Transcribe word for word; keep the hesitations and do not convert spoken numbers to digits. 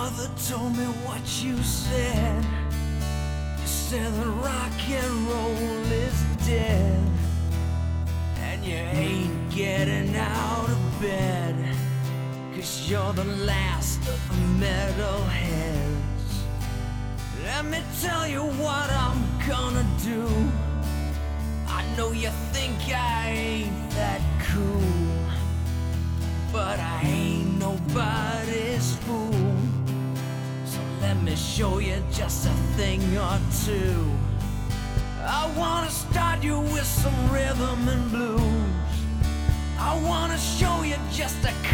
mother told me what you said. You said that rock and roll is dead, and you ain't getting out of bed, 'cause you're the last of the metalheads. Let me tell you what I'm gonna do. I know you think I ain't that cool, but I ain't nobody's fool. So let me show you just a thing or two. I wanna start you with some rhythm and blues. I wanna show you just a